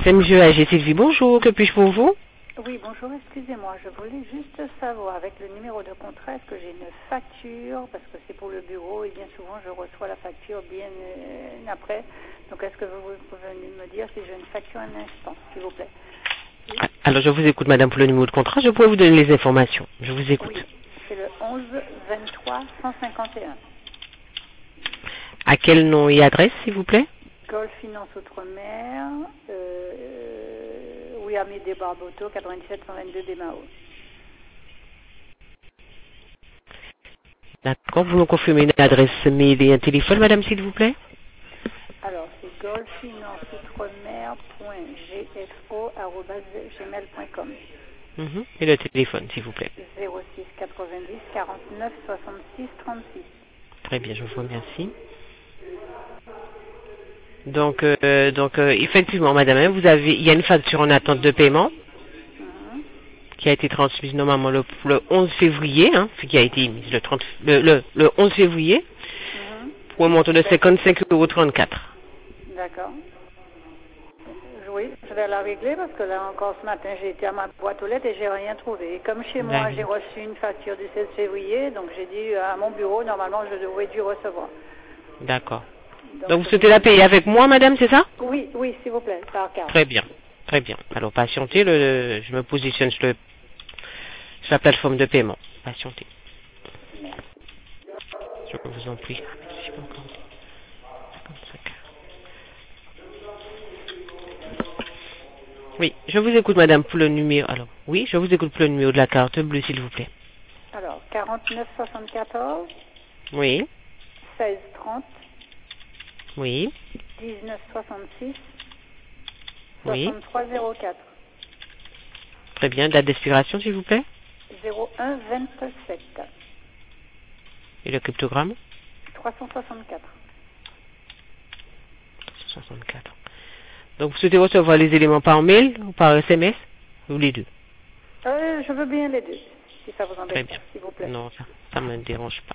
SMGAG Sylvie, bonjour, que puis-je pour vous? Oui, bonjour, excusez-moi, je voulais juste savoir avec le numéro de contrat, est-ce que j'ai une facture, parce que c'est pour le bureau et bien souvent je reçois la facture bien après. Donc est-ce que vous pouvez me dire si j'ai une facture un instant, s'il vous plaît? Oui. Alors je vous écoute madame pour le numéro de contrat, je pourrais vous donner les informations, je vous écoute. Oui, c'est le 11 23 151. À quel nom et adresse s'il vous plaît? Golf Finance Outre-mer, Amédée Barboteau, 97 122 Desmao. D'accord, vous me confirmez une adresse mail et un téléphone madame s'il vous plaît? Alors c'est golffinanceoutre-mer.gfo@gmail.com. Et le téléphone s'il vous plaît? 06 90 49 66 36. Très bien, je vous remercie. Donc effectivement madame, il y a une facture en attente de paiement qui a été transmise normalement le 11 février, qui a été émise le 11 février pour un montant de 55,34 €. D'accord. Oui, je vais la régler parce que là encore ce matin j'ai été à ma boîte aux lettres et j'ai rien trouvé. Et comme chez moi j'ai reçu une facture du 16 février, donc j'ai dit à mon bureau normalement je devrais dû recevoir. D'accord. Donc vous souhaitez la payer avec moi madame, c'est ça? Oui, s'il vous plaît, par carte. Très bien, très bien. Alors patientez, je me positionne sur la plateforme de paiement. Patientez. Merci. Je vous en prie. Merci beaucoup. 55. Oui, je vous écoute madame pour le numéro. Alors, oui, je vous écoute pour le numéro de la carte bleue s'il vous plaît. Alors, 49 74. Oui. 16 30. Oui. 19 66. Oui. 63 04. Très bien, date d'expiration s'il vous plaît. 01 27. Et le cryptogramme? 364. 64. Donc vous souhaitez recevoir les éléments par mail ou par SMS ou les deux? Je veux bien les deux, si ça vous embête. Très bien. S'il vous plaît. Non, ça ne me dérange pas.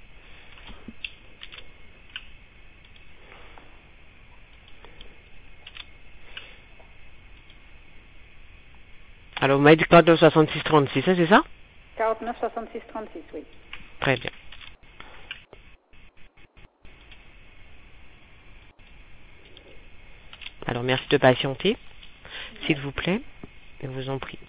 Alors, vous m'avez dit 49 66 36, c'est ça? 49 66 36, oui. Très bien. Alors, merci de patienter, s'il vous plaît. Je vous en prie.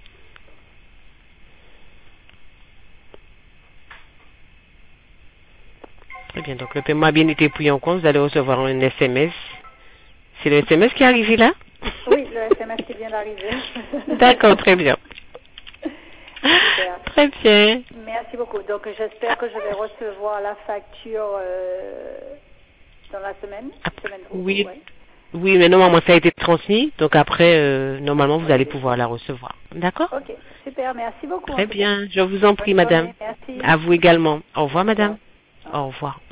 Très bien, donc le paiement a bien été pris en compte. Vous allez recevoir un SMS. C'est le SMS qui est arrivé là? Oui, le SMS qui vient d'arriver. D'accord, très bien. Super. Très bien. Merci beaucoup. Donc, j'espère que je vais recevoir la facture dans la semaine. Oui. Ouais. Oui, mais normalement, ça a été transmis. Donc après, normalement, vous allez pouvoir la recevoir. D'accord? Ok, super. Merci beaucoup. Très bien. Je vous en prie, madame. Merci. À vous également. Au revoir, madame. Au revoir.